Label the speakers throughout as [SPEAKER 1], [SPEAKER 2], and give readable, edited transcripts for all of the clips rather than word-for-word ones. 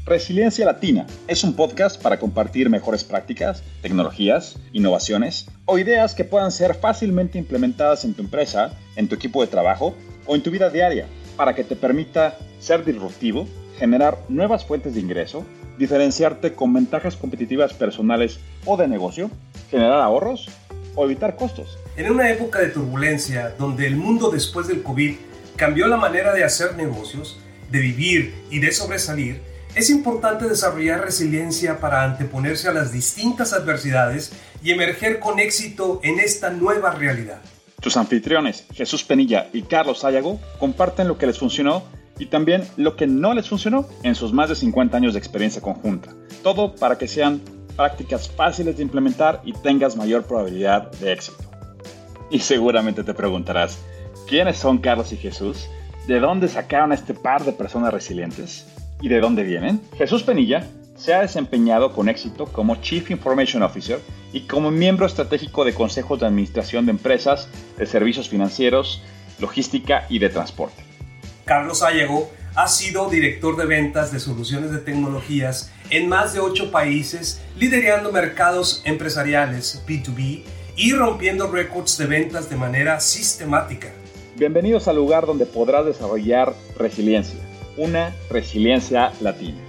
[SPEAKER 1] Resiliencia Latina es un podcast para compartir mejores prácticas, tecnologías, innovaciones o ideas que puedan ser fácilmente implementadas en tu empresa, en tu equipo de trabajo o en tu vida diaria para que te permita ser disruptivo, generar nuevas fuentes de ingreso, diferenciarte con ventajas competitivas personales o de negocio, generar ahorros o evitar costos.
[SPEAKER 2] En una época de turbulencia donde el mundo después del COVID cambió la manera de hacer negocios, de vivir y de sobresalir, es importante desarrollar resiliencia para anteponerse a las distintas adversidades y emerger con éxito en esta nueva realidad.
[SPEAKER 1] Tus anfitriones, Jesús Penilla y Carlos Sayago, comparten lo que les funcionó y también lo que no les funcionó en sus más de 50 años de experiencia conjunta. Todo para que sean prácticas fáciles de implementar y tengas mayor probabilidad de éxito. Y seguramente te preguntarás, ¿quiénes son Carlos y Jesús? ¿De dónde sacaron a este par de personas resilientes? ¿Y de dónde vienen? Jesús Penilla se ha desempeñado con éxito como Chief Information Officer y como miembro estratégico de consejos de administración de empresas, de servicios financieros, logística y de transporte.
[SPEAKER 2] Carlos Sayago ha sido director de ventas de soluciones de tecnologías en más de 8 países, liderando mercados empresariales B2B y rompiendo récords de ventas de manera sistemática.
[SPEAKER 1] Bienvenidos al lugar donde podrás desarrollar resiliencia, una resiliencia latina.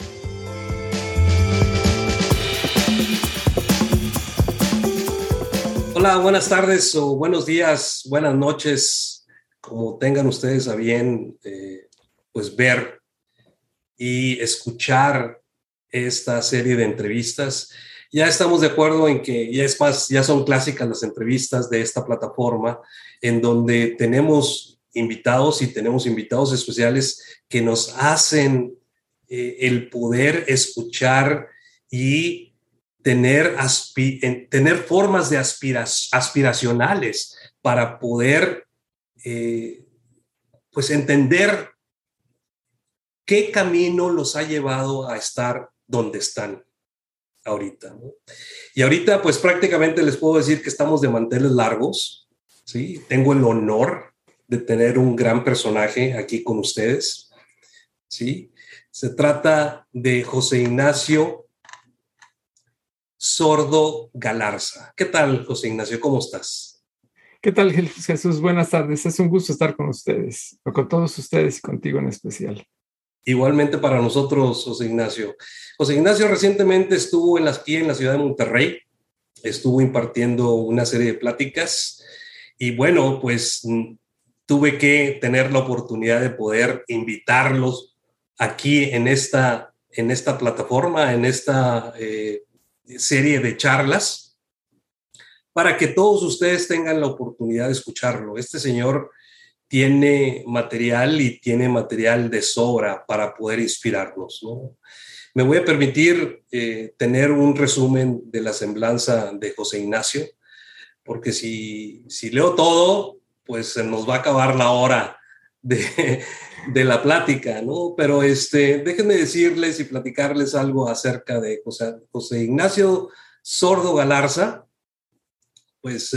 [SPEAKER 2] Hola, buenas tardes o buenos días, buenas noches, como tengan ustedes a bien pues ver y escuchar esta serie de entrevistas. Ya estamos de acuerdo en que ya son clásicas las entrevistas de esta plataforma en donde tenemos invitados y tenemos invitados especiales que nos hacen el poder escuchar y tener formas de aspiracionales para poder pues entender qué camino los ha llevado a estar donde están ahorita, ¿no? Y ahorita pues prácticamente les puedo decir que estamos de manteles largos, ¿sí? Tengo el honor de tener un gran personaje aquí con ustedes, ¿sí? Se trata de José Ignacio Sordo Galarza. ¿Qué tal, José Ignacio? ¿Cómo estás?
[SPEAKER 3] ¿Qué tal, Jesús? Buenas tardes. Es un gusto estar con ustedes, o con todos ustedes y contigo en especial.
[SPEAKER 2] Igualmente para nosotros, José Ignacio. José Ignacio recientemente estuvo aquí en la ciudad de Monterrey, estuvo impartiendo una serie de pláticas y bueno, pues tuve que tener la oportunidad de poder invitarlos aquí en esta plataforma, en esta serie de charlas, para que todos ustedes tengan la oportunidad de escucharlo. Este señor tiene material y tiene material de sobra para poder inspirarnos, ¿no? Me voy a permitir tener un resumen de la semblanza de José Ignacio, porque si leo todo, pues se nos va a acabar la hora de la plática, ¿no? Pero déjenme decirles y platicarles algo acerca de José Ignacio Sordo Galarza. Pues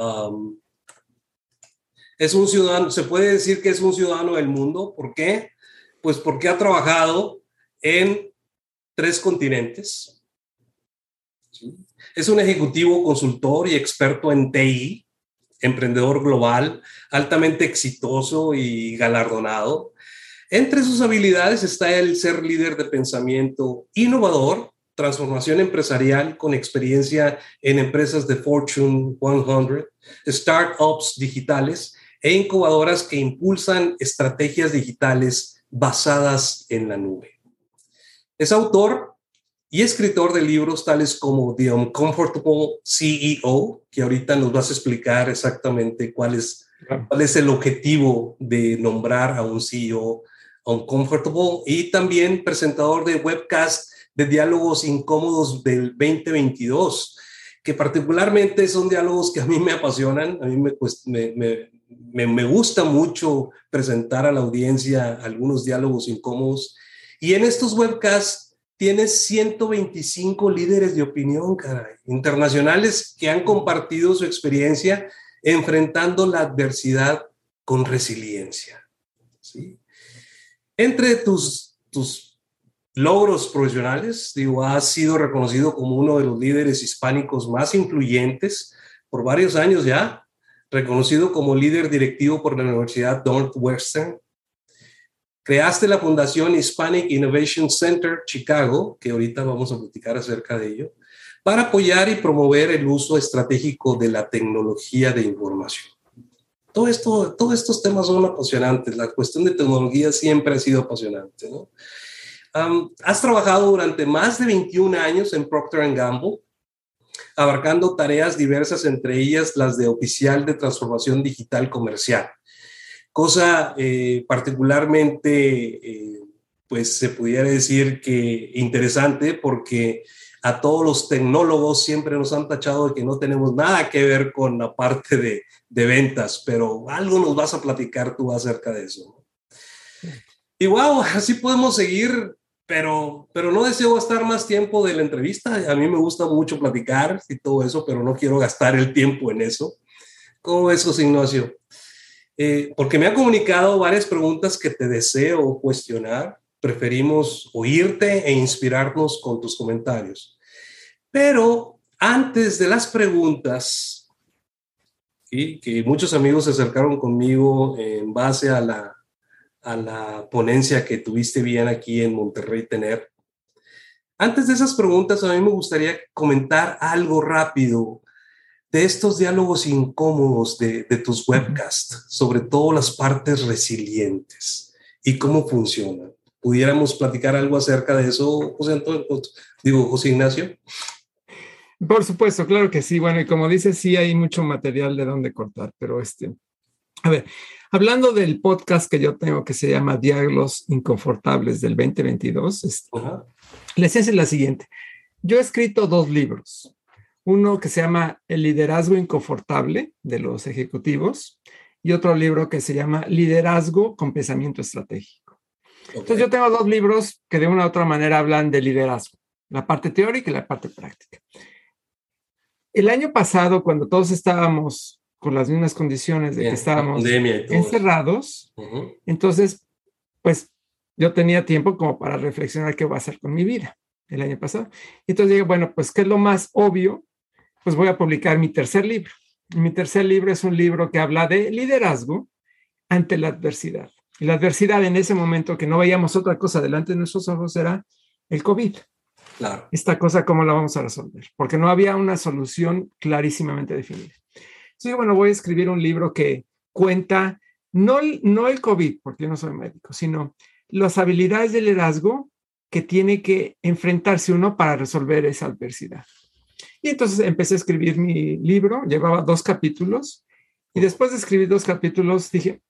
[SPEAKER 2] es un ciudadano, se puede decir que es un ciudadano del mundo. ¿Por qué? Pues porque ha trabajado en 3 continentes. ¿Sí? Es un ejecutivo, consultor y experto en TI, emprendedor global, altamente exitoso y galardonado. Entre sus habilidades está el ser líder de pensamiento innovador, transformación empresarial con experiencia en empresas de Fortune 100, startups digitales e incubadoras que impulsan estrategias digitales basadas en la nube. Es autor y escritor de libros tales como The Uncomfortable CEO, que ahorita nos vas a explicar exactamente cuál es el objetivo de nombrar a un CEO Uncomfortable, y también presentador de webcast de diálogos incómodos del 2022, que particularmente son diálogos que a mí me apasionan. A mí me gusta mucho presentar a la audiencia algunos diálogos incómodos, y en estos webcasts tienes 125 líderes de opinión, caray, internacionales que han compartido su experiencia enfrentando la adversidad con resiliencia, ¿sí? Entre tus logros profesionales. Digo, has sido reconocido como uno de los líderes hispánicos más influyentes por varios años ya, reconocido como líder directivo por la Universidad Northwestern. Creaste la Fundación Hispanic Innovation Center Chicago, que ahorita vamos a platicar acerca de ello, para apoyar y promover el uso estratégico de la tecnología de información. Todos estos temas son apasionantes. La cuestión de tecnología siempre ha sido apasionante, ¿no? Has trabajado durante más de 21 años en Procter & Gamble, abarcando tareas diversas, entre ellas las de oficial de transformación digital comercial. Cosa particularmente, pues se pudiera decir que interesante, porque a todos los tecnólogos siempre nos han tachado de que no tenemos nada que ver con la parte de ventas, pero algo nos vas a platicar tú acerca de eso, ¿no? Y wow, así podemos seguir, pero no deseo gastar más tiempo de la entrevista. A mí me gusta mucho platicar y todo eso, pero no quiero gastar el tiempo en eso. ¿Cómo ves, José Ignacio? Porque me ha comunicado varias preguntas que te deseo cuestionar. Preferimos oírte e inspirarnos con tus comentarios. Pero antes de las preguntas, ¿sí?, que muchos amigos se acercaron conmigo en base a la ponencia que tuviste bien aquí en Monterrey Tener. Antes de esas preguntas, a mí me gustaría comentar algo rápido de estos diálogos incómodos de tus webcasts, sobre todo las partes resilientes y cómo funcionan. ¿Pudiéramos platicar algo acerca de eso, José Ignacio?
[SPEAKER 3] Por supuesto, claro que sí. Bueno, y como dices, sí hay mucho material de dónde cortar, pero a ver, hablando del podcast que yo tengo que se llama Diálogos Inconfortables del 2022, la esencia es la siguiente. Yo he escrito 2 libros. Uno que se llama El liderazgo inconfortable de los ejecutivos y otro libro que se llama Liderazgo con pensamiento estratégico. Okay. Entonces yo tengo 2 libros que de una u otra manera hablan de liderazgo, la parte teórica y la parte práctica. El año pasado, cuando todos estábamos con las mismas condiciones de que estábamos encerrados, entonces, pues yo tenía tiempo como para reflexionar qué voy a hacer con mi vida el año pasado. Entonces dije, bueno, pues ¿qué es lo más obvio? Pues voy a publicar mi tercer libro. Mi tercer libro es un libro que habla de liderazgo ante la adversidad. Y la adversidad en ese momento, que no veíamos otra cosa delante de nuestros ojos, era el COVID. Claro. Esta cosa, ¿cómo la vamos a resolver? Porque no había una solución clarísimamente definida. Entonces, bueno, voy a escribir un libro que cuenta no el COVID, porque yo no soy médico, sino las habilidades de liderazgo que tiene que enfrentarse uno para resolver esa adversidad. Y entonces empecé a escribir mi libro, llevaba 2 capítulos, y después de escribir 2 capítulos dije,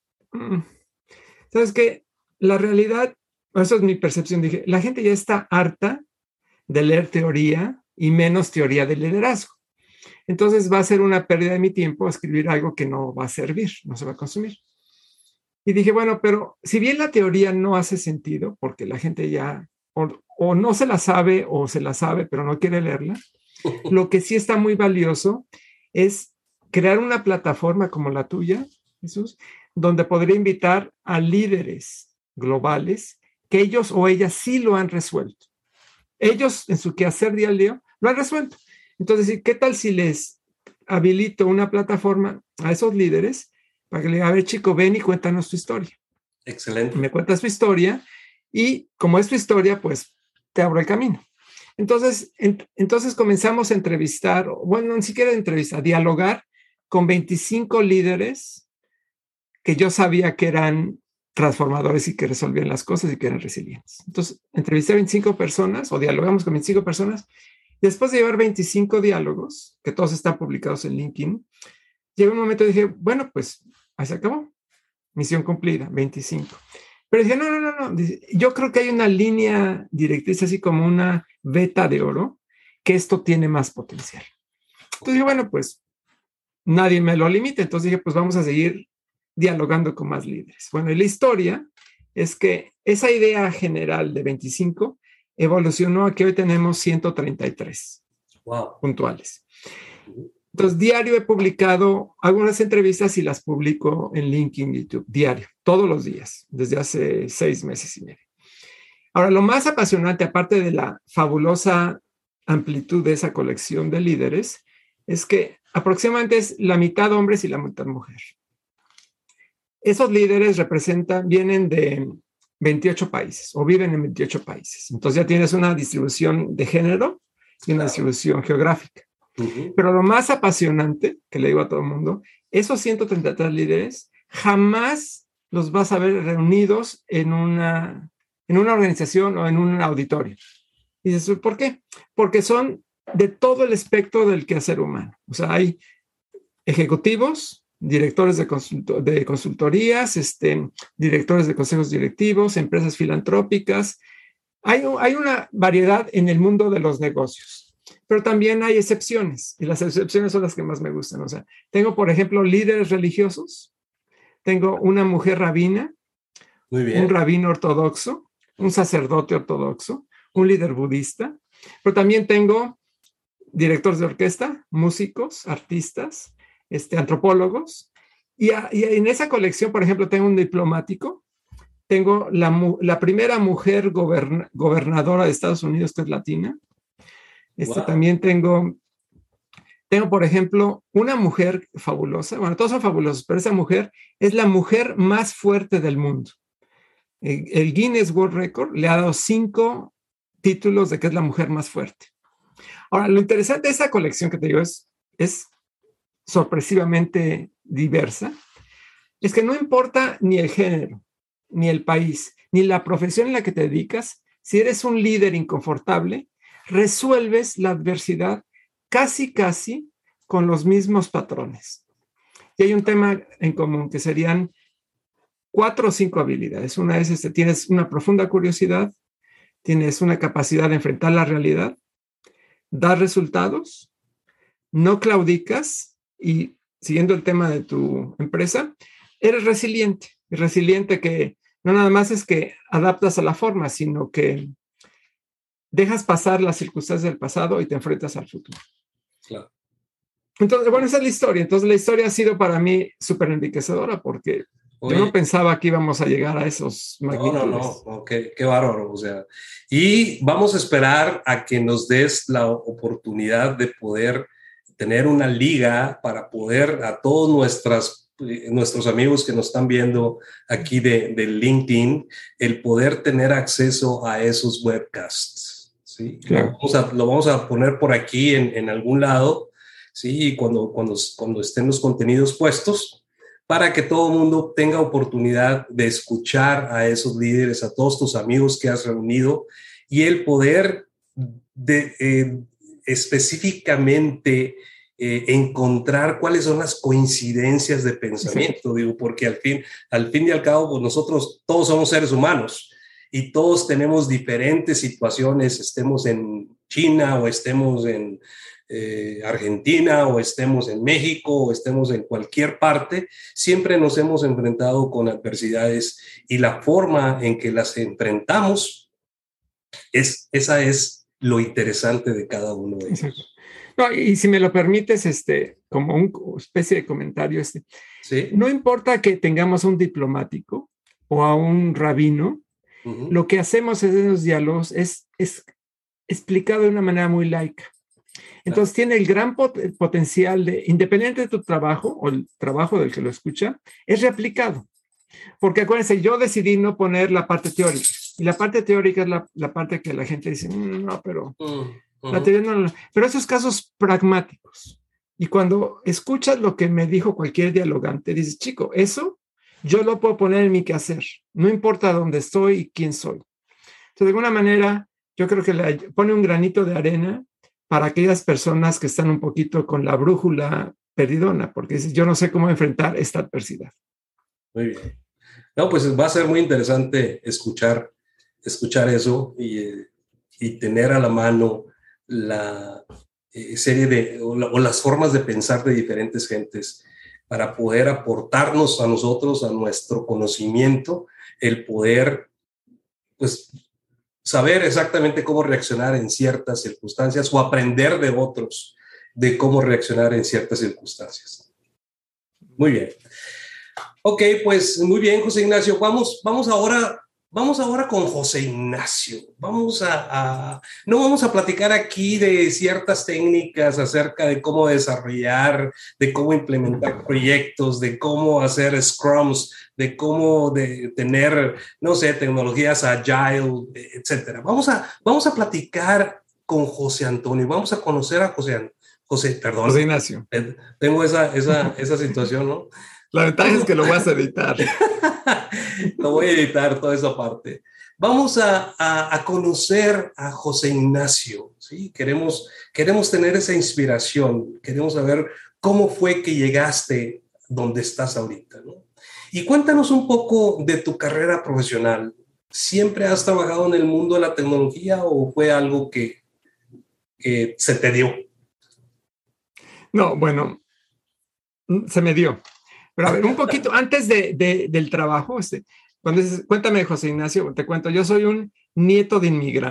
[SPEAKER 3] ¿sabes qué? La realidad, eso es mi percepción, dije, la gente ya está harta de leer teoría y menos teoría de liderazgo. Entonces va a ser una pérdida de mi tiempo escribir algo que no va a servir, no se va a consumir. Y dije, bueno, pero si bien la teoría no hace sentido, porque la gente ya o no se la sabe o se la sabe, pero no quiere leerla, lo que sí está muy valioso es crear una plataforma como la tuya, Jesús, donde podría invitar a líderes globales que ellos o ellas sí lo han resuelto. Ellos en su quehacer diario lo han resuelto. Entonces, ¿qué tal si les habilito una plataforma a esos líderes para que le digan, a ver, chico, ven y cuéntanos tu historia?
[SPEAKER 2] Excelente.
[SPEAKER 3] Me cuentas tu historia y como es tu historia, pues te abro el camino. Entonces comenzamos a entrevistar, bueno, ni siquiera entrevistar, a dialogar con 25 líderes que yo sabía que eran transformadores y que resolvían las cosas y que eran resilientes. Entonces, entrevisté a 25 personas o dialogamos con 25 personas. Después de llevar 25 diálogos, que todos están publicados en LinkedIn, llegó un momento y dije, bueno, pues ahí se acabó. Misión cumplida, 25. Pero dije, no. Yo creo que hay una línea directriz, así como una veta de oro, que esto tiene más potencial. Entonces dije, bueno, pues nadie me lo limita. Entonces dije, pues vamos a seguir dialogando con más líderes. Bueno, y la historia es que esa idea general de 25 evolucionó a que hoy tenemos 133 puntuales. Entonces, diario he publicado algunas entrevistas y las publico en LinkedIn, YouTube, diario, todos los días, desde hace 6 meses y medio. Ahora, lo más apasionante, aparte de la fabulosa amplitud de esa colección de líderes, es que aproximadamente es la mitad hombres y la mitad mujer. Esos líderes vienen de 28 países o viven en 28 países. Entonces ya tienes una distribución de género y una distribución geográfica. Uh-huh. Pero lo más apasionante, que le digo a todo el mundo, esos 133 líderes jamás los vas a ver reunidos en una organización o en un auditorio. Y dices, ¿por qué? Porque son de todo el espectro del quehacer humano. O sea, hay ejecutivos, directores de consultorías, directores de consejos directivos, empresas filantrópicas. Hay una variedad en el mundo de los negocios, pero también hay excepciones, y las excepciones son las que más me gustan. O sea, tengo, por ejemplo, líderes religiosos, tengo una mujer rabina, un rabino ortodoxo, un sacerdote ortodoxo, un líder budista, pero también tengo directores de orquesta, músicos, artistas, antropólogos, y en esa colección, por ejemplo, tengo un diplomático, tengo la primera mujer gobernadora de Estados Unidos que es latina. Wow. También tengo, por ejemplo, una mujer fabulosa. Bueno, todos son fabulosos, pero esa mujer es la mujer más fuerte del mundo. El Guinness World Record le ha dado 5 títulos de que es la mujer más fuerte. Ahora, lo interesante de esa colección que te digo es sorpresivamente diversa. Es que no importa ni el género, ni el país, ni la profesión en la que te dedicas, si eres un líder inconfortable, resuelves la adversidad casi con los mismos patrones. Y hay un tema en común que serían 4 o 5 habilidades. Una es tienes una profunda curiosidad, tienes una capacidad de enfrentar la realidad, dar resultados, no claudicas y, siguiendo el tema de tu empresa, eres resiliente. Resiliente que no nada más es que adaptas a la forma, sino que dejas pasar las circunstancias del pasado y te enfrentas al futuro.
[SPEAKER 2] Claro.
[SPEAKER 3] Entonces, bueno, esa es la historia. Entonces, la historia ha sido para mí súper enriquecedora porque yo no pensaba que íbamos a llegar a esos magnitudes.
[SPEAKER 2] No, qué bárbaro. O sea, y vamos a esperar a que nos des la oportunidad de poder tener una liga para poder a todos nuestros amigos que nos están viendo aquí de LinkedIn, el poder tener acceso a esos webcasts. ¿Sí? Claro. Lo vamos a poner por aquí en algún lado, ¿sí? Y cuando estén los contenidos puestos, para que todo el mundo tenga oportunidad de escuchar a esos líderes, a todos tus amigos que has reunido, y el poder específicamente encontrar cuáles son las coincidencias de pensamiento, digo, porque al fin y al cabo, pues nosotros todos somos seres humanos y todos tenemos diferentes situaciones, estemos en China o estemos en Argentina o estemos en México o estemos en cualquier parte, siempre nos hemos enfrentado con adversidades y la forma en que las enfrentamos, esa es lo interesante de cada uno de ellos.
[SPEAKER 3] Exacto. No, y si me lo permites, como una especie de comentario,
[SPEAKER 2] ¿Sí?
[SPEAKER 3] No importa que tengamos a un diplomático o a un rabino, uh-huh. Lo que hacemos en esos diálogos es explicado de una manera muy laica. Entonces tiene el gran potencial de, independiente de tu trabajo o el trabajo del que lo escucha, es replicado. Porque acuérdense, yo decidí no poner la parte teórica. Y la parte teórica es la parte que la gente dice, no, pero... La teoría no, pero esos casos pragmáticos. Y cuando escuchas lo que me dijo cualquier dialogante, dices, chico, eso yo lo puedo poner en mi quehacer. No importa dónde estoy y quién soy. Entonces, de alguna manera, yo creo que le pone un granito de arena para aquellas personas que están un poquito con la brújula perdidona, porque dices, yo no sé cómo enfrentar esta adversidad.
[SPEAKER 2] Muy bien. No, pues va a ser muy interesante escuchar eso y tener a la mano la serie o las formas de pensar de diferentes gentes para poder aportarnos a nosotros, a nuestro conocimiento, el poder, pues, saber exactamente cómo reaccionar en ciertas circunstancias o aprender de otros de cómo reaccionar en ciertas circunstancias. Muy bien. Ok, pues muy bien, José Ignacio. Vamos ahora Vamos ahora con José Ignacio. No vamos a platicar aquí de ciertas técnicas acerca de cómo desarrollar, de cómo implementar proyectos, de cómo hacer scrums, de cómo tener, no sé, tecnologías agile, etcétera. Vamos a platicar con José Antonio. Vamos a conocer a perdón.
[SPEAKER 3] José Ignacio.
[SPEAKER 2] Tengo esa situación, ¿no?
[SPEAKER 3] La ventaja es que lo vas a editar.
[SPEAKER 2] Lo voy a editar toda esa parte. Vamos a conocer a José Ignacio, ¿sí? Queremos tener esa inspiración, queremos saber cómo fue que llegaste donde estás ahorita, ¿no? Y cuéntanos un poco de tu carrera profesional. ¿Siempre has trabajado en el mundo de la tecnología o fue algo que se te dio?
[SPEAKER 3] No, bueno, se me dio. Pero a ver, un poquito antes del trabajo, cuando dices, cuéntame, José Ignacio, te cuento, yo soy un nieto de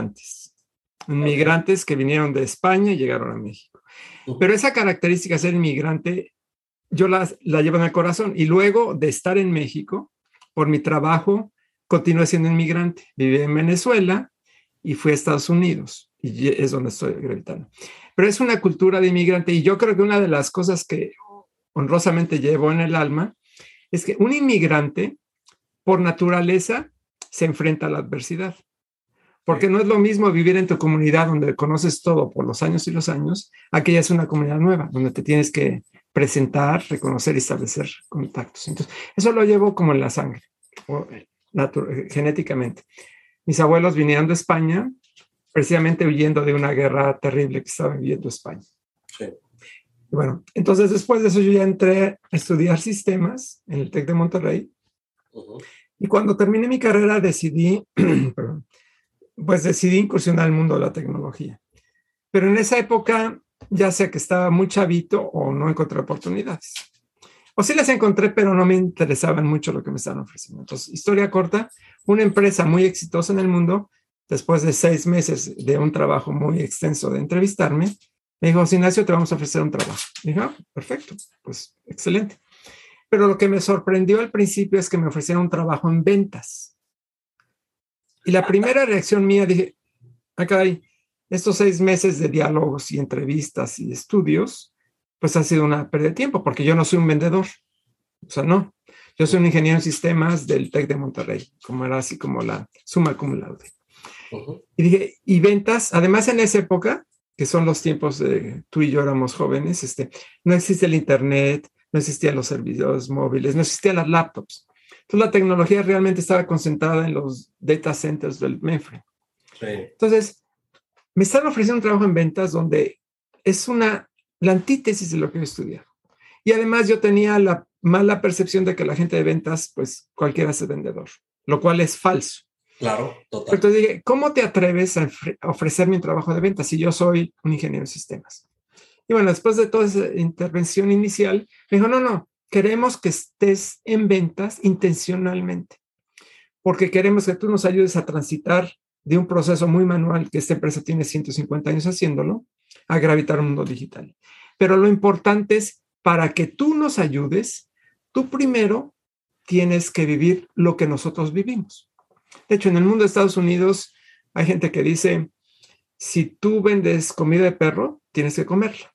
[SPEAKER 3] inmigrantes que vinieron de España y llegaron a México. Pero esa característica de ser inmigrante, yo la llevo en el corazón. Y luego de estar en México, por mi trabajo, continué siendo inmigrante. Viví en Venezuela y fui a Estados Unidos. Y es donde estoy gravitando. Pero es una cultura de inmigrante. Y yo creo que una de las cosas que honrosamente llevo en el alma es que un inmigrante, por naturaleza, se enfrenta a la adversidad. Porque no es lo mismo vivir en tu comunidad donde conoces todo por los años y los años, a que ya es una comunidad nueva, donde te tienes que presentar, reconocer y establecer contactos. Entonces, eso lo llevo como en la sangre, genéticamente. Mis abuelos vinieron de España, precisamente huyendo de una guerra terrible que estaba viviendo España.
[SPEAKER 2] Sí.
[SPEAKER 3] Y bueno, entonces después de eso yo ya entré a estudiar sistemas en el TEC de Monterrey. Y cuando terminé mi carrera decidí incursionar al mundo de la tecnología. Pero en esa época, ya sea que estaba muy chavito o no encontré oportunidades. O sí las encontré, pero no me interesaban mucho lo que me estaban ofreciendo. Entonces, historia corta, una empresa muy exitosa en el mundo, después de 6 meses de un trabajo muy extenso de entrevistarme, me dijo, Ignacio, te vamos a ofrecer un trabajo. Y dije, perfecto, pues excelente. Pero lo que me sorprendió al principio es que me ofrecieron un trabajo en ventas. Y la primera reacción mía, dije, caray, estos 6 meses de diálogos y entrevistas y estudios, pues ha sido una pérdida de tiempo, porque yo no soy un vendedor. O sea, no. Yo soy un ingeniero en sistemas del TEC de Monterrey, como era así como la summa cum laude. Y dije, y ventas, además en esa época, que son los tiempos de tú y yo éramos jóvenes, no existe el internet, no existían los servidores móviles, no existían las laptops. Entonces la tecnología realmente estaba concentrada en los data centers del mainframe.
[SPEAKER 2] Sí.
[SPEAKER 3] Entonces, me están ofreciendo un trabajo en ventas donde es la antítesis de lo que yo estudiaba. Y además yo tenía la mala percepción de que la gente de ventas, pues cualquiera es vendedor, lo cual es falso.
[SPEAKER 2] Claro, total.
[SPEAKER 3] Entonces dije, ¿cómo te atreves a ofrecerme un trabajo de ventas si yo soy un ingeniero en sistemas? Y bueno, después de toda esa intervención inicial, me dijo, no, queremos que estés en ventas intencionalmente, porque queremos que tú nos ayudes a transitar de un proceso muy manual, que esta empresa tiene 150 años haciéndolo, a gravitar al mundo digital. Pero lo importante es, para que tú nos ayudes, tú primero tienes que vivir lo que nosotros vivimos. De hecho, en el mundo de Estados Unidos hay gente que dice, si tú vendes comida de perro, tienes que comerla.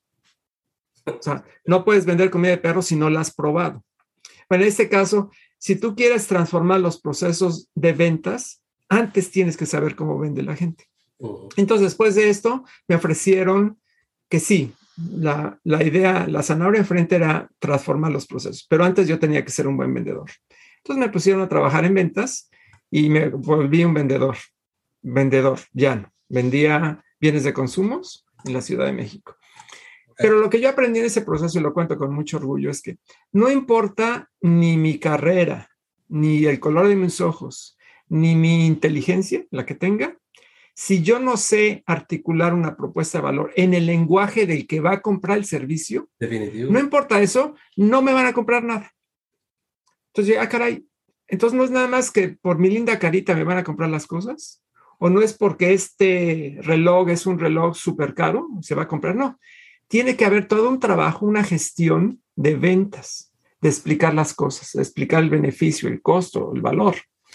[SPEAKER 3] O sea, no puedes vender comida de perro si no la has probado. Bueno, en este caso, si tú quieres transformar los procesos de ventas, antes tienes que saber cómo vende la gente. Entonces, después de esto, me ofrecieron que sí, la idea, la zanahoria enfrente era transformar los procesos, pero antes yo tenía que ser un buen vendedor. Entonces me pusieron a trabajar en ventas y me volví un vendedor llano. Vendía bienes de consumos en la Ciudad de México. Pero lo que yo aprendí en ese proceso, y lo cuento con mucho orgullo, es que no importa ni mi carrera, ni el color de mis ojos, ni mi inteligencia, la que tenga, si yo no sé articular una propuesta de valor en el lenguaje del que va a comprar el servicio,
[SPEAKER 2] definitivo,
[SPEAKER 3] no importa eso, no me van a comprar nada. Entonces, caray, entonces no es nada más que por mi linda carita me van a comprar las cosas, o no es porque este reloj es un reloj súper caro, se va a comprar, no. Tiene que haber todo un trabajo, una gestión de ventas, de explicar las cosas, de explicar el beneficio, el costo, el valor.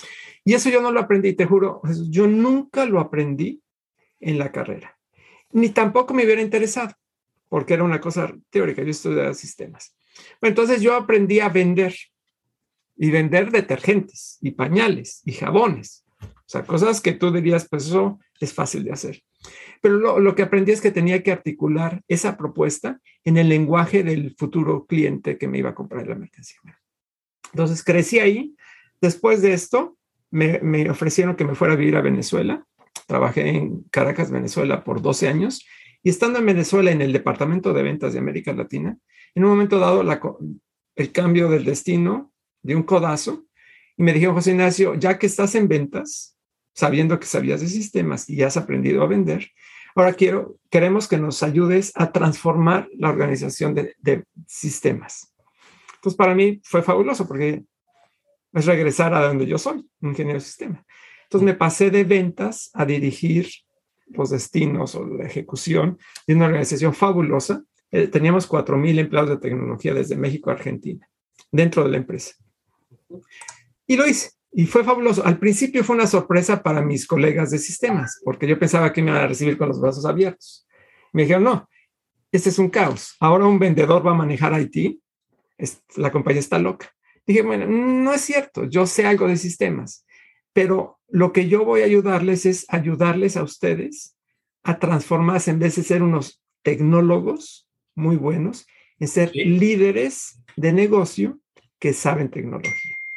[SPEAKER 3] Y eso yo no lo aprendí, te juro, yo nunca lo aprendí en la carrera. Ni tampoco me hubiera interesado, porque era una cosa teórica, yo estudiaba sistemas. Bueno, entonces yo aprendí a vender, y vender detergentes, y pañales, y jabones. O sea, cosas que tú dirías, pues eso es fácil de hacer. Pero lo que aprendí es que tenía que articular esa propuesta en el lenguaje del futuro cliente que me iba a comprar la mercancía. Entonces crecí ahí. Después de esto, me ofrecieron que me fuera a vivir a Venezuela. Trabajé en Caracas, Venezuela, por 12 años. Y estando en Venezuela, en el departamento de ventas de América Latina, en un momento dado, el cambio del destino de un codazo, y me dijeron, José Ignacio, ya que estás en ventas, sabiendo que sabías de sistemas y has aprendido a vender, ahora queremos que nos ayudes a transformar la organización de sistemas. Entonces, para mí fue fabuloso porque es regresar a donde yo soy, ingeniero de sistema. Entonces, me pasé de ventas a dirigir los destinos o la ejecución de una organización fabulosa. Teníamos 4,000 empleados de tecnología desde México a Argentina, dentro de la empresa. Y lo hice. Y fue fabuloso. Al principio fue una sorpresa para mis colegas de sistemas, porque yo pensaba que me iban a recibir con los brazos abiertos. Me dijeron, no, este es un caos. Ahora un vendedor va a manejar IT. La compañía está loca. Dije, bueno, no es cierto. Yo sé algo de sistemas, pero lo que yo voy a ayudarles es ayudarles a ustedes a transformarse en vez de ser unos tecnólogos muy buenos, en ser líderes de negocio que saben tecnología.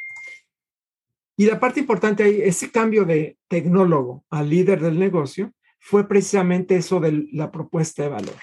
[SPEAKER 3] Y la parte importante ahí, ese cambio de tecnólogo a líder del negocio, fue precisamente eso de la propuesta de valor.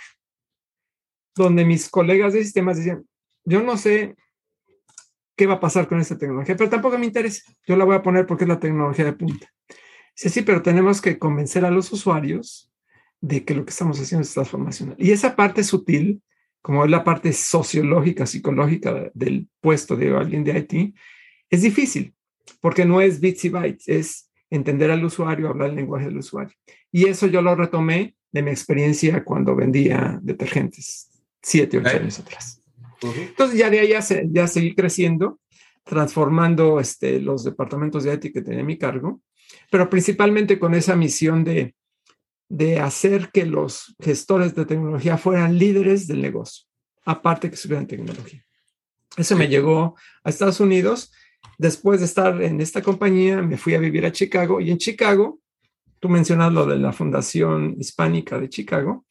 [SPEAKER 3] Donde mis colegas de sistemas decían, yo no sé qué va a pasar con esta tecnología, pero tampoco me interesa. Yo la voy a poner porque es la tecnología de punta. Dice, sí, pero tenemos que convencer a los usuarios de que lo que estamos haciendo es transformacional. Y esa parte sutil, como es la parte sociológica, psicológica del puesto de alguien de IT, es difícil. Porque no es bits y bytes, es entender al usuario, hablar el lenguaje del usuario. Y eso yo lo retomé de mi experiencia cuando vendía detergentes 7, 8 años atrás. Entonces ya de ahí ya seguí creciendo, transformando los departamentos de IT que tenía a mi cargo, pero principalmente con esa misión de hacer que los gestores de tecnología fueran líderes del negocio, aparte que estuvieran tecnología. Eso me llegó a Estados Unidos. Después de estar en esta compañía, me fui a vivir a Chicago, y en Chicago, tú mencionas lo de la Fundación Hispánica de Chicago.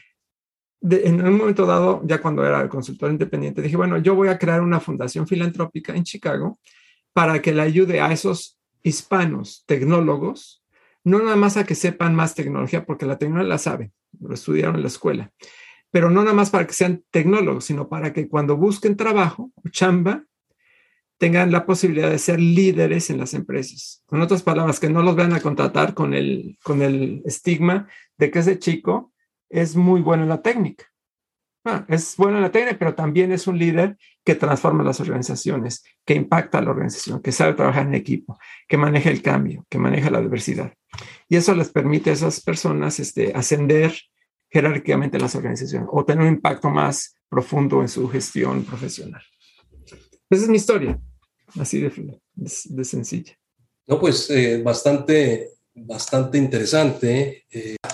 [SPEAKER 3] En un momento dado, ya cuando era consultor independiente, dije, bueno, yo voy a crear una fundación filantrópica en Chicago para que le ayude a esos hispanos tecnólogos, no nada más a que sepan más tecnología, porque la tecnología la saben, lo estudiaron en la escuela, pero no nada más para que sean tecnólogos, sino para que cuando busquen trabajo o chamba, tengan la posibilidad de ser líderes en las empresas. Con otras palabras, que no los vayan a contratar con el estigma de que ese chico es muy bueno en la técnica. Es bueno en la técnica, pero también es un líder que transforma las organizaciones, que impacta a la organización, que sabe trabajar en equipo, que maneja el cambio, que maneja la diversidad. Y eso les permite a esas personas ascender jerárquicamente en las organizaciones o tener un impacto más profundo en su gestión profesional. Esa es mi historia, así de sencilla.
[SPEAKER 2] No, pues bastante interesante.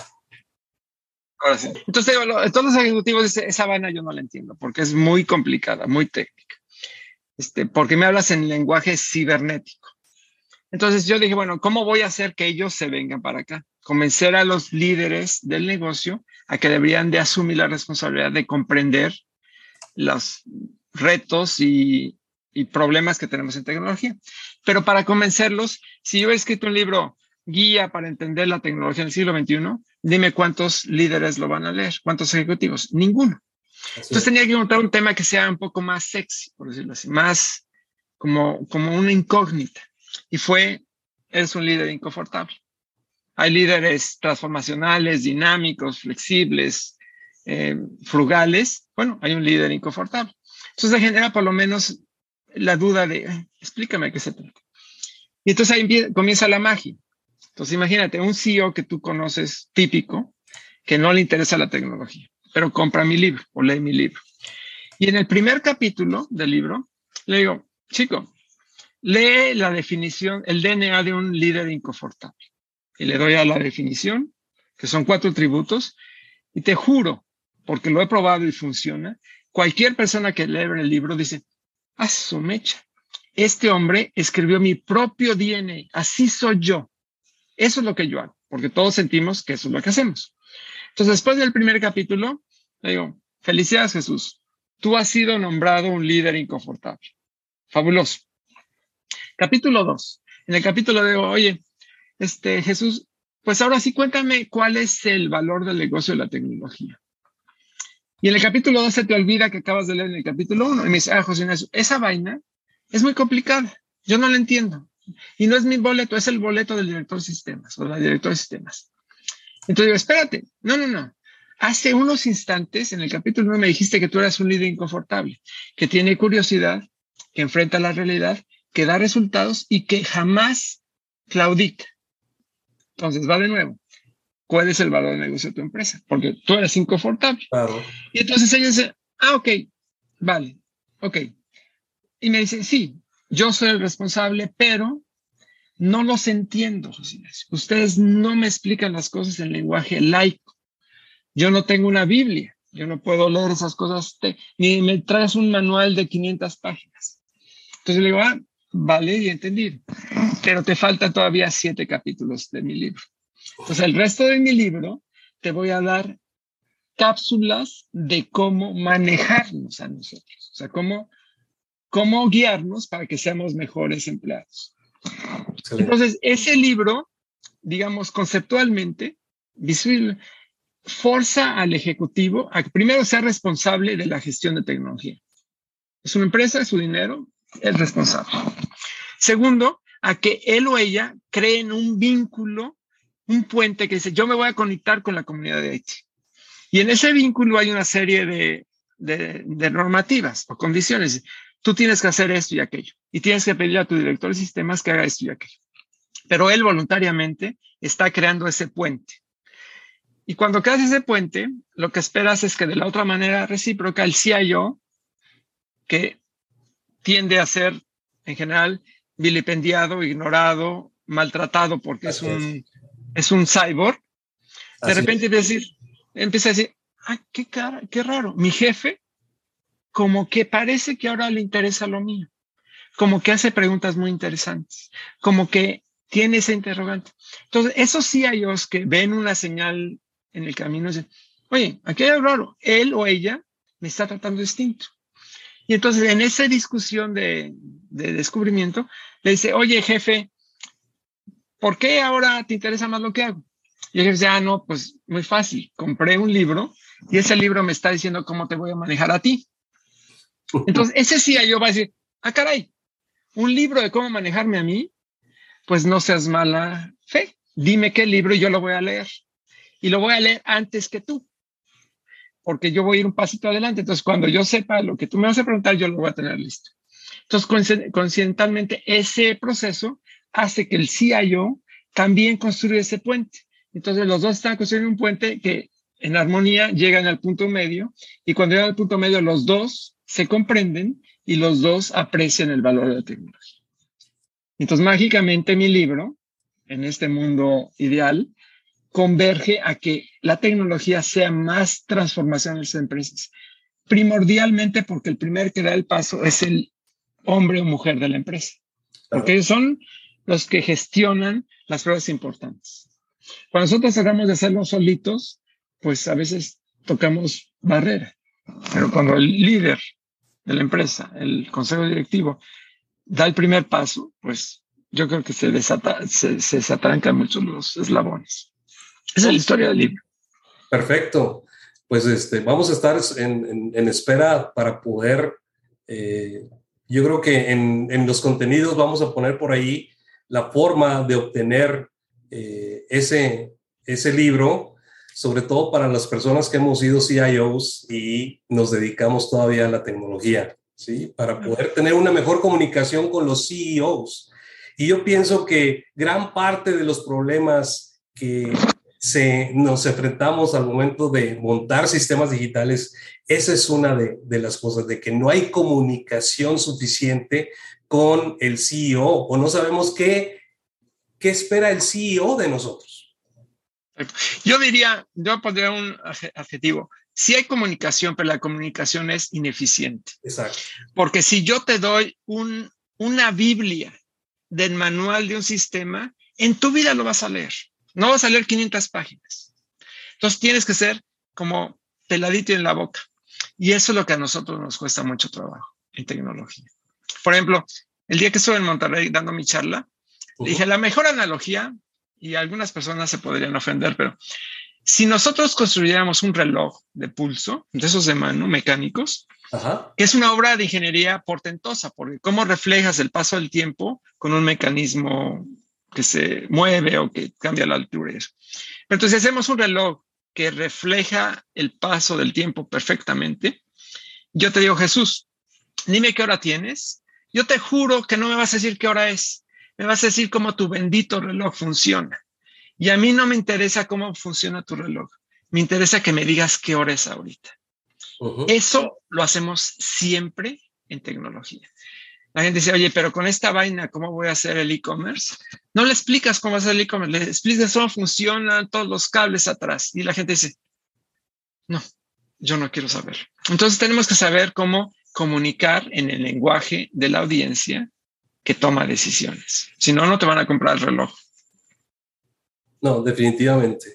[SPEAKER 4] Ahora sí. Entonces, todos los ejecutivos dicen, esa vaina yo no la entiendo, porque es muy complicada, muy técnica. Porque me hablas en lenguaje cibernético. Entonces yo dije, bueno, ¿cómo voy a hacer que ellos se vengan para acá? Convencer a los líderes del negocio a que deberían de asumir la responsabilidad de comprender los retos y problemas que tenemos en tecnología. Pero para convencerlos, si yo he escrito un libro guía para entender la tecnología en el siglo XXI, dime cuántos líderes lo van a leer, cuántos ejecutivos, ninguno. Entonces tenía que encontrar un tema que sea un poco más sexy, por decirlo así, más como una incógnita. Y eres un líder inconfortable. Hay líderes transformacionales, dinámicos, flexibles, frugales. Bueno, hay un líder inconfortable. Entonces genera por lo menos la duda de, explícame qué se trata. Y entonces ahí comienza la magia. Entonces imagínate, un CEO que tú conoces típico, que no le interesa la tecnología, pero compra mi libro o lee mi libro. Y en el primer capítulo del libro, le digo, chico, lee la definición, el DNA de un líder inconfortable. Y le doy a la definición, que son 4 atributos, y te juro, porque lo he probado y funciona, cualquier persona que lee el libro dice, ¡ah, su mecha! Este hombre escribió mi propio DNA, así soy yo. Eso es lo que yo hago, porque todos sentimos que eso es lo que hacemos. Entonces, después del primer capítulo, le digo, felicidades, Jesús. Tú has sido nombrado un líder inconfortable. Fabuloso. Capítulo 2. En el capítulo digo, oye, Jesús, pues ahora sí cuéntame cuál es el valor del negocio de la tecnología. Y en el capítulo 2 se te olvida que acabas de leer en el capítulo 1. Y me dice, José Ignacio, esa vaina es muy complicada. Yo no la entiendo. Y no es mi boleto, es el boleto del director de sistemas o la directora de sistemas. Entonces digo, espérate, no. Hace unos instantes en el capítulo 1 me dijiste que tú eras un líder inconfortable, que tiene curiosidad, que enfrenta la realidad, que da resultados y que jamás claudica. Entonces va de nuevo. ¿Cuál es el valor de negocio de tu empresa? Porque tú eres inconfortable.
[SPEAKER 2] Claro.
[SPEAKER 4] Y entonces ellos dicen, ok, vale, ok. Y me dicen, sí, yo soy el responsable, pero no los entiendo, José Ignacio. Ustedes no me explican las cosas en lenguaje laico. Yo no tengo una Biblia. Yo no puedo leer esas cosas, ni me traes un manual de 500 páginas. Entonces le digo, vale, y entendido. Pero te faltan todavía 7 capítulos de mi libro. Entonces el resto de mi libro te voy a dar cápsulas de cómo manejarnos a nosotros. O sea, cómo guiarnos para que seamos mejores empleados. Excelente. Entonces, ese libro, digamos, conceptualmente, visible, forza al ejecutivo a que primero sea responsable de la gestión de tecnología. Es una empresa, es su dinero, es responsable. Segundo, a que él o ella creen un vínculo, un puente que dice, yo me voy a conectar con la comunidad de IT. Y en ese vínculo hay una serie de normativas o condiciones. Tú tienes que hacer esto y aquello. Y tienes que pedirle a tu director de sistemas que haga esto y aquello. Pero él voluntariamente está creando ese puente. Y cuando creas ese puente, lo que esperas es que de la otra manera recíproca, el CIO, que tiende a ser en general vilipendiado, ignorado, maltratado porque es un cyborg, de repente empieza a decir, qué raro, mi jefe como que parece que ahora le interesa lo mío, como que hace preguntas muy interesantes, como que tiene ese interrogante. Entonces, esos CIOs que ven una señal en el camino dicen, oye, aquí hay algo raro, él o ella me está tratando distinto. Y entonces, en esa discusión de descubrimiento, le dice, oye, jefe, ¿por qué ahora te interesa más lo que hago? Y el jefe dice, no, pues muy fácil, compré un libro y ese libro me está diciendo cómo te voy a manejar a ti. Entonces, ese CIO va a decir, caray, un libro de cómo manejarme a mí, pues no seas mala fe. Dime qué libro y yo lo voy a leer. Y lo voy a leer antes que tú, porque yo voy a ir un pasito adelante. Entonces, cuando yo sepa lo que tú me vas a preguntar, yo lo voy a tener listo. Entonces, coincidentalmente, ese proceso hace que el CIO también construya ese puente. Entonces, los dos están construyendo un puente que en armonía llegan al punto medio, y cuando llegan al punto medio, los dos se comprenden y los dos aprecian el valor de la tecnología. Entonces, mágicamente, mi libro, en este mundo ideal, converge a que la tecnología sea más transformación en las empresas. Primordialmente porque el primer que da el paso es el hombre o mujer de la empresa. Porque ellos son los que gestionan las pruebas importantes. Cuando nosotros tratamos de hacerlo solitos, pues a veces tocamos barrera. Pero cuando el líder de la empresa, el consejo directivo, da el primer paso, pues yo creo que se desatrancan muchos los eslabones. Esa es la historia del libro.
[SPEAKER 2] Perfecto. Pues vamos a estar en espera para poder, yo creo que en los contenidos vamos a poner por ahí la forma de obtener ese libro, sobre todo para las personas que hemos sido CIOs y nos dedicamos todavía a la tecnología, ¿sí? Para poder tener una mejor comunicación con los CEOs. Y yo pienso que gran parte de los problemas que nos enfrentamos al momento de montar sistemas digitales, esa es una de las cosas, de que no hay comunicación suficiente con el CEO o no sabemos qué espera el CEO de nosotros.
[SPEAKER 4] Yo pondría un adjetivo. Sí hay comunicación, pero la comunicación es ineficiente.
[SPEAKER 2] Exacto.
[SPEAKER 4] Porque si yo te doy una Biblia del manual de un sistema, en tu vida lo vas a leer. No vas a leer 500 páginas. Entonces tienes que ser como peladito en la boca. Y eso es lo que a nosotros nos cuesta mucho trabajo en tecnología. Por ejemplo, el día que estuve en Monterrey dando mi charla, dije, la mejor analogía, y algunas personas se podrían ofender, pero si nosotros construyéramos un reloj de pulso, de esos de mano, mecánicos, que es una obra de ingeniería portentosa, porque cómo reflejas el paso del tiempo con un mecanismo que se mueve o que cambia la altura y eso. Pero entonces hacemos un reloj que refleja el paso del tiempo perfectamente. Yo te digo, Jesús, dime qué hora tienes. Yo te juro que no me vas a decir qué hora es. Me vas a decir cómo tu bendito reloj funciona. Y a mí no me interesa cómo funciona tu reloj. Me interesa que me digas qué hora es ahorita. Eso lo hacemos siempre en tecnología. La gente dice, oye, pero con esta vaina, ¿cómo voy a hacer el e-commerce? No le explicas cómo hacer el e-commerce, le explicas cómo funcionan todos los cables atrás. Y la gente dice, no, yo no quiero saber. Entonces tenemos que saber cómo comunicar en el lenguaje de la audiencia que toma decisiones. Si no, no te van a comprar el reloj.
[SPEAKER 2] No, definitivamente.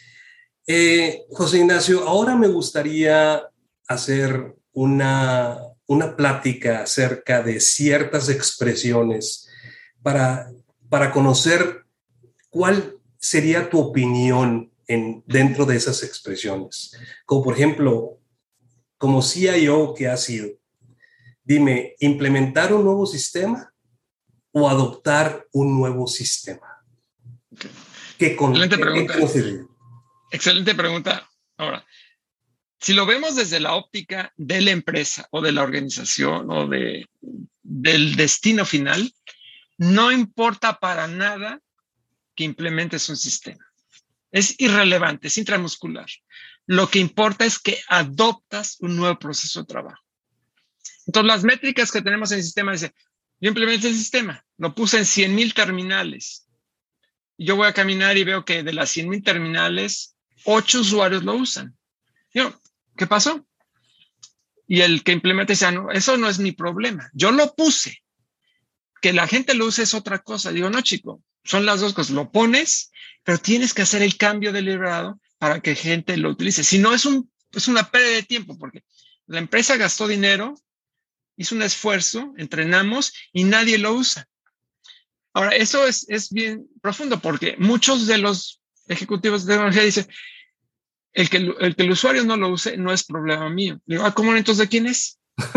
[SPEAKER 2] José Ignacio, ahora me gustaría hacer una plática acerca de ciertas expresiones para conocer cuál sería tu opinión dentro de esas expresiones. Como por ejemplo, como CIO que has sido, dime, ¿implementar un nuevo sistema o adoptar un nuevo sistema?
[SPEAKER 4] Okay. Excelente pregunta. Excelente pregunta. Ahora, si lo vemos desde la óptica de la empresa o de la organización o del destino final, no importa para nada que implementes un sistema. Es irrelevante, es intramuscular. Lo que importa es que adoptas un nuevo proceso de trabajo. Entonces, las métricas que tenemos en el sistema dicen, yo implementé el sistema, lo puse en 100,000 terminales. Yo voy a caminar y veo que de las 100,000 terminales, 8 usuarios lo usan. Yo, ¿qué pasó? Y el que implementa dice, no, eso no es mi problema. Yo lo puse. Que la gente lo use es otra cosa. Digo, no, chico, son las dos cosas. Lo pones, pero tienes que hacer el cambio deliberado para que gente lo utilice. Si no, es una pérdida de tiempo, porque la empresa gastó dinero, hizo un esfuerzo, entrenamos y nadie lo usa. Ahora, eso es bien profundo, porque muchos de los ejecutivos de tecnología dicen, el que el usuario no lo use no es problema mío. Digo, ¿cómo entonces de quién es?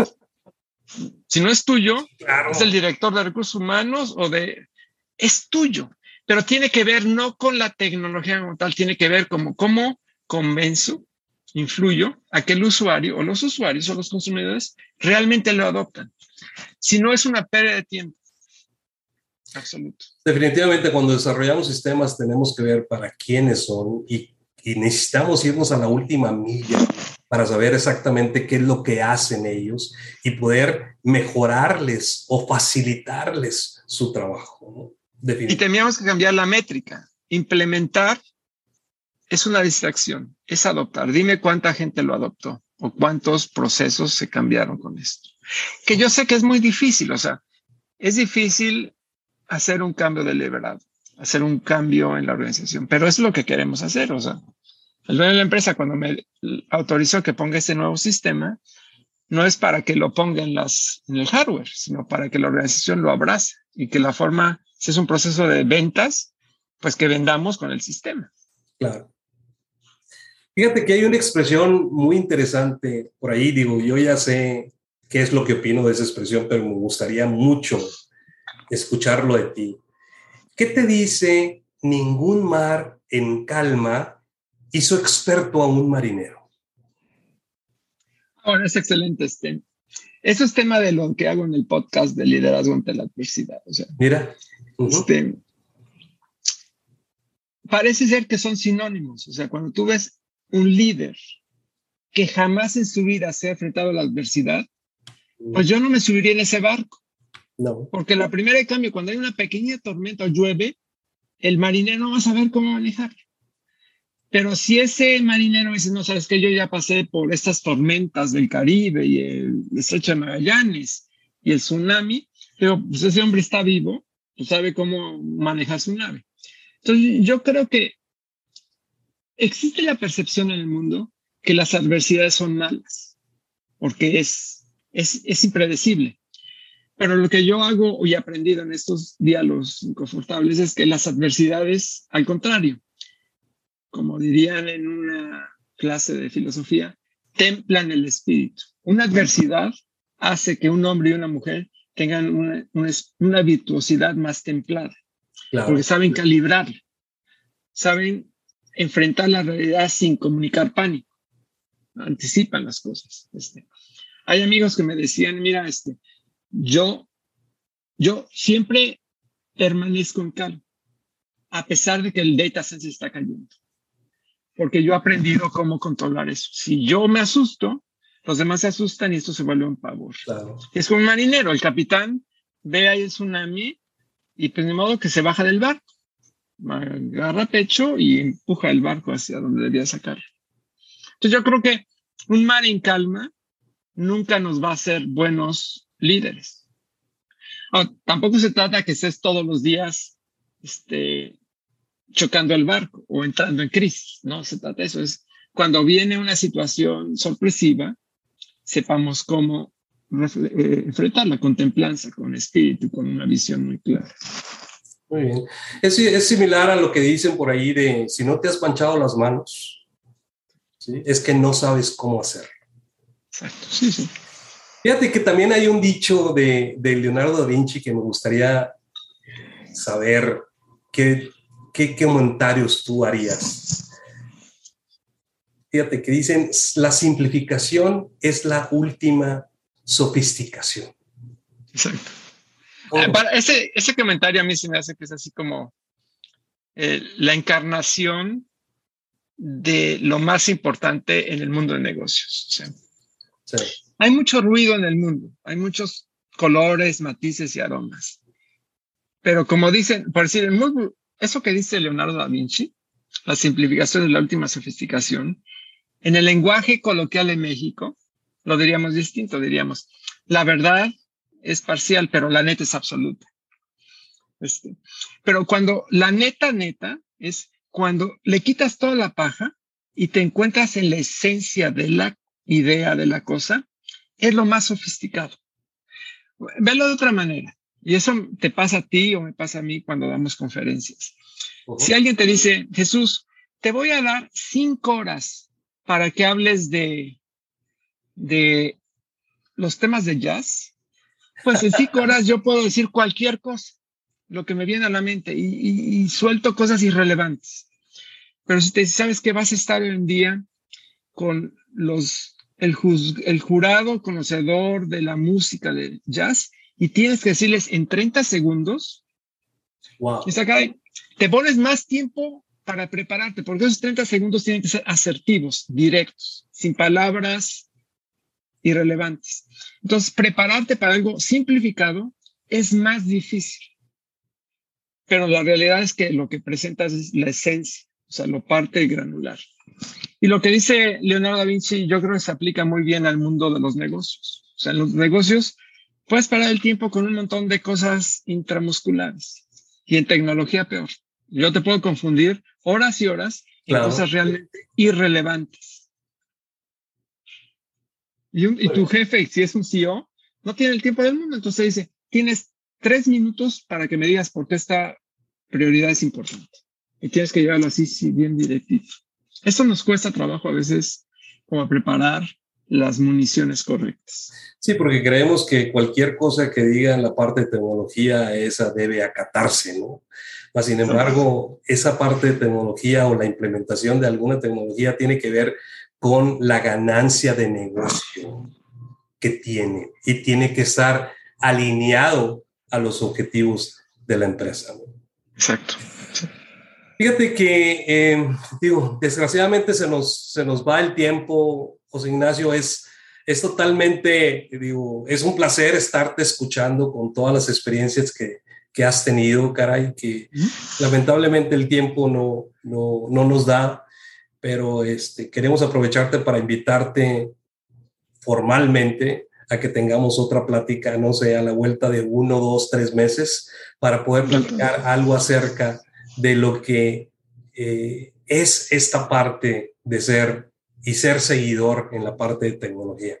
[SPEAKER 4] Si no es tuyo, claro. Es el director de recursos humanos es tuyo, pero tiene que ver no con la tecnología como tal, tiene que ver como cómo convenzo, influyo a que el usuario o los usuarios o los consumidores realmente lo adoptan. Si no, es una pérdida de tiempo. Absoluto.
[SPEAKER 2] Definitivamente, cuando desarrollamos sistemas tenemos que ver para quiénes son y necesitamos irnos a la última milla para saber exactamente qué es lo que hacen ellos y poder mejorarles o facilitarles su trabajo, ¿no?
[SPEAKER 4] Y teníamos que cambiar la métrica. Implementar es una distracción, es adoptar. Dime cuánta gente lo adoptó o cuántos procesos se cambiaron con esto. Que yo sé que es muy difícil, o sea, es difícil hacer un cambio deliberado, hacer un cambio en la organización, pero es lo que queremos hacer, o sea, el dueño de la empresa cuando me autorizó que ponga este nuevo sistema, no es para que lo ponga en el hardware, sino para que la organización lo abrace y que la forma, si es un proceso de ventas, pues que vendamos con el sistema.
[SPEAKER 2] Claro. Fíjate que hay una expresión muy interesante por ahí, digo, yo ya sé qué es lo que opino de esa expresión, pero me gustaría mucho escucharlo de ti. ¿Qué te dice ningún mar en calma hizo experto a un marinero?
[SPEAKER 4] Ahora es excelente este. Eso es tema de lo que hago en el podcast de liderazgo ante la adversidad. O sea,
[SPEAKER 2] mira,
[SPEAKER 4] parece ser que son sinónimos. O sea, cuando tú ves un líder que jamás en su vida se ha enfrentado a la adversidad, pues yo no me subiría en ese barco.
[SPEAKER 2] No.
[SPEAKER 4] Porque la primera de cambio, cuando hay una pequeña tormenta o llueve, el marinero no va a saber cómo manejarlo. Pero si ese marinero dice, no, sabes que yo ya pasé por estas tormentas del Caribe y el estrecho de Magallanes y el tsunami, pero pues ese hombre está vivo, pues sabe cómo manejar su nave. Entonces yo creo que existe la percepción en el mundo que las adversidades son malas, porque es impredecible. Pero lo que yo hago y he aprendido en estos diálogos inconfortables es que las adversidades, al contrario, como dirían en una clase de filosofía, templan el espíritu. Una adversidad hace que un hombre y una mujer tengan una virtuosidad más templada,
[SPEAKER 2] Claro.
[SPEAKER 4] porque saben calibrarla, saben enfrentar la realidad sin comunicar pánico, anticipan las cosas. Hay amigos que me decían, mira, yo siempre permanezco en calma, a pesar de que el data center está cayendo. Porque yo he aprendido cómo controlar eso. Si yo me asusto, los demás se asustan y esto se vuelve un pavor.
[SPEAKER 2] Claro.
[SPEAKER 4] Es como un marinero, el capitán ve ahí el tsunami y pues de modo que se baja del barco, agarra pecho y empuja el barco hacia donde debía sacarlo. Entonces yo creo que un mar en calma nunca nos va a hacer buenos líderes. Tampoco se trata que estés todos los días chocando el barco o entrando en crisis. No se trata de eso. Es cuando viene una situación sorpresiva, sepamos cómo enfrentarla con templanza, con espíritu, con una visión muy clara.
[SPEAKER 2] Muy bien. Es similar a lo que dicen por ahí de si no te has manchado las manos, ¿sí? Es que no sabes cómo hacerlo.
[SPEAKER 4] Exacto, sí, sí.
[SPEAKER 2] Fíjate que también hay un dicho de Leonardo da Vinci que me gustaría saber qué comentarios tú harías. Fíjate que dicen, la simplificación es la última sofisticación.
[SPEAKER 4] Exacto. Ese comentario a mí se me hace que es así como la encarnación de lo más importante en el mundo de negocios. ¿Sí?
[SPEAKER 2] Sí.
[SPEAKER 4] Hay mucho ruido en el mundo, hay muchos colores, matices y aromas. Pero como dicen, por decir, eso que dice Leonardo da Vinci, la simplificación es la última sofisticación, en el lenguaje coloquial en México, lo diríamos distinto, diríamos, la verdad es parcial, pero la neta es absoluta. Pero cuando la neta es cuando le quitas toda la paja y te encuentras en la esencia de la idea de la cosa, es lo más sofisticado. Velo de otra manera. Y eso te pasa a ti o me pasa a mí cuando damos conferencias. Uh-huh. Si alguien te dice, Jesús, te voy a dar 5 horas para que hables de los temas de jazz, pues en 5 horas yo puedo decir cualquier cosa, lo que me viene a la mente y suelto cosas irrelevantes. Pero si te sabes que vas a estar hoy en día con el jurado conocedor de la música de jazz y tienes que decirles en 30 segundos,
[SPEAKER 2] wow.
[SPEAKER 4] Te pones más tiempo para prepararte, porque esos 30 segundos tienen que ser asertivos, directos, sin palabras irrelevantes. Entonces, prepararte para algo simplificado es más difícil. Pero la realidad es que lo que presentas es la esencia, o sea, lo parte granular. Y lo que dice Leonardo da Vinci, yo creo que se aplica muy bien al mundo de los negocios. O sea, en los negocios puedes parar el tiempo con un montón de cosas intramusculares y en tecnología peor. Yo te puedo confundir horas y horas en cosas realmente irrelevantes. Y tu jefe, si es un CEO, no tiene el tiempo del mundo. Entonces dice, tienes 3 minutos para que me digas por qué esta prioridad es importante. Y tienes que llevarlo así, bien directito. Esto nos cuesta trabajo a veces como preparar las municiones correctas.
[SPEAKER 2] Sí, porque creemos que cualquier cosa que diga en la parte de tecnología, esa debe acatarse, ¿no? Mas, sin embargo, esa parte de tecnología o la implementación de alguna tecnología tiene que ver con la ganancia de negocio que tiene y tiene que estar alineado a los objetivos de la empresa, ¿no?
[SPEAKER 4] Exacto.
[SPEAKER 2] Fíjate que, desgraciadamente se nos va el tiempo, José Ignacio. Es es totalmente, es un placer estarte escuchando con todas las experiencias que has tenido, caray, que lamentablemente el tiempo no nos da, pero queremos aprovecharte para invitarte formalmente a que tengamos otra plática, no sé, a la vuelta de 1, 2, 3 meses, para poder platicar algo acerca de lo que es esta parte de ser seguidor en la parte de tecnología.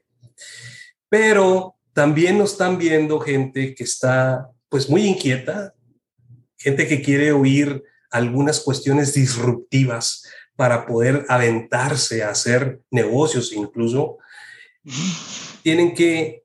[SPEAKER 2] Pero también nos están viendo gente que está pues muy inquieta, gente que quiere oír algunas cuestiones disruptivas para poder aventarse a hacer negocios incluso. Tienen que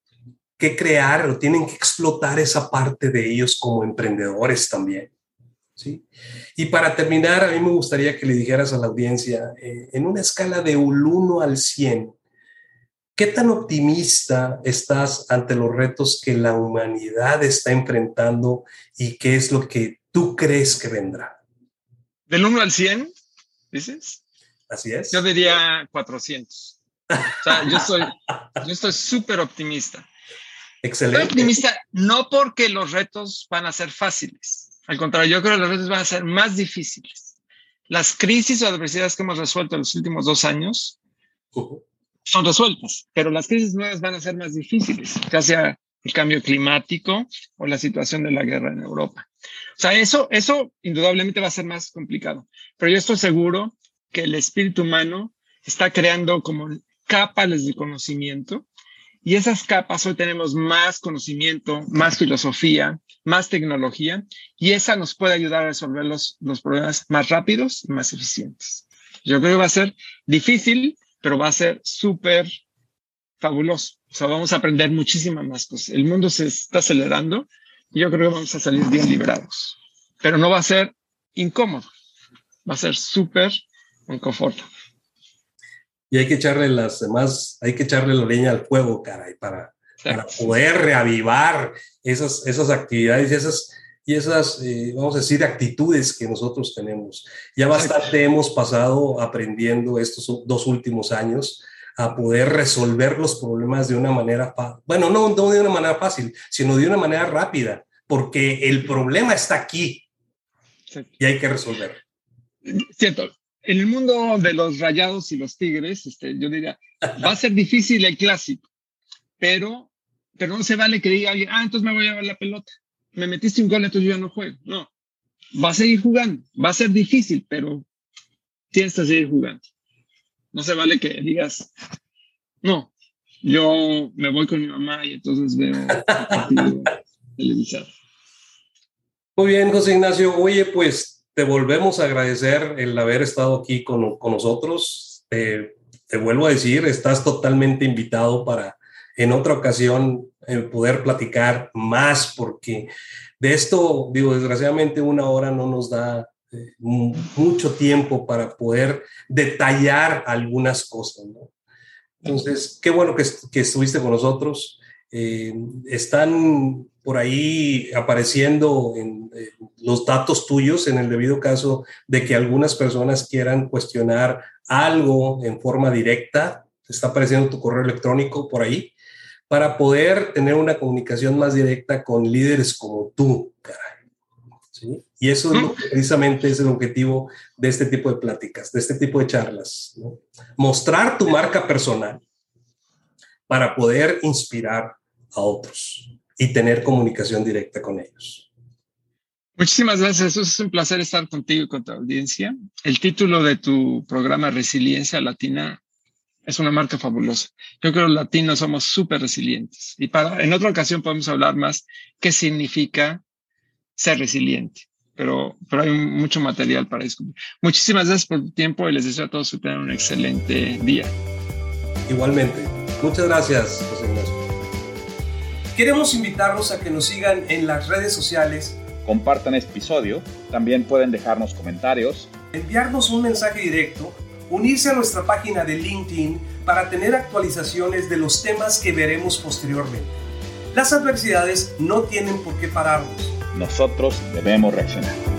[SPEAKER 2] crear o tienen que explotar esa parte de ellos como emprendedores también, ¿sí? Y para terminar, a mí me gustaría que le dijeras a la audiencia, en una escala de un 1 al 100, ¿qué tan optimista estás ante los retos que la humanidad está enfrentando y qué es lo que tú crees que vendrá?
[SPEAKER 4] ¿Del 1 al 100, dices?
[SPEAKER 2] Así es.
[SPEAKER 4] Yo diría 400. O sea, yo estoy súper optimista.
[SPEAKER 2] Excelente.
[SPEAKER 4] Estoy optimista no porque los retos van a ser fáciles. Al contrario, yo creo que los retos van a ser más difíciles. Las crisis o adversidades que hemos resuelto en los últimos 2 años son resueltas, pero las crisis nuevas van a ser más difíciles, ya sea el cambio climático o la situación de la guerra en Europa. O sea, eso indudablemente va a ser más complicado. Pero yo estoy seguro que el espíritu humano está creando como capas de conocimiento, y esas capas hoy tenemos más conocimiento, más filosofía, más tecnología, y esa nos puede ayudar a resolver los problemas más rápidos y más eficientes. Yo creo que va a ser difícil, pero va a ser súper fabuloso. O sea, vamos a aprender muchísimas más cosas. El mundo se está acelerando y yo creo que vamos a salir bien librados. Pero no va a ser incómodo, va a ser súper confortable.
[SPEAKER 2] Y hay que echarle la leña al fuego, caray, para poder reavivar esas actividades y esas, vamos a decir, actitudes que nosotros tenemos. Ya bastante hemos pasado aprendiendo estos 2 últimos años a poder resolver los problemas de una manera, no de una manera fácil, sino de una manera rápida, porque el problema está aquí y hay que resolverlo.
[SPEAKER 4] Cierto. En el mundo de los Rayados y los Tigres, yo diría, va a ser difícil el clásico, pero no se vale que diga alguien, entonces me voy a llevar la pelota. Me metiste un gol, entonces yo ya no juego. No, va a seguir jugando. Va a ser difícil, pero tienes que seguir jugando. No se vale que digas, no, yo me voy con mi mamá y entonces veo el partido televisado.
[SPEAKER 2] Muy bien, José Ignacio. Oye, pues te volvemos a agradecer el haber estado aquí con nosotros. Te vuelvo a decir, estás totalmente invitado para en otra ocasión poder platicar más, porque de esto, desgraciadamente 1 hora no nos da mucho tiempo para poder detallar algunas cosas, ¿no? Entonces, qué bueno que estuviste con nosotros. Están por ahí apareciendo los datos tuyos en el debido caso de que algunas personas quieran cuestionar algo en forma directa. Está apareciendo tu correo electrónico por ahí para poder tener una comunicación más directa con líderes como tú, caray. ¿Sí? Y eso precisamente es el objetivo de este tipo de pláticas, de este tipo de charlas, ¿no? Mostrar tu marca personal para poder inspirar a otros y tener comunicación directa con ellos.
[SPEAKER 4] Muchísimas gracias. Es un placer estar contigo y con tu audiencia. El título de tu programa, Resiliencia Latina, es una marca fabulosa. Yo creo que los latinos somos súper resilientes. Y en otra ocasión podemos hablar más qué significa ser resiliente. Pero hay mucho material para discutir. Muchísimas gracias por tu tiempo y les deseo a todos que tengan un excelente día.
[SPEAKER 2] Igualmente. Muchas gracias, José Ignacio. Queremos invitarlos a que nos sigan en las redes sociales.
[SPEAKER 1] Compartan este episodio. También pueden dejarnos comentarios,
[SPEAKER 2] enviarnos un mensaje directo, unirse a nuestra página de LinkedIn para tener actualizaciones de los temas que veremos posteriormente. Las adversidades no tienen por qué pararnos.
[SPEAKER 1] Nosotros debemos reaccionar.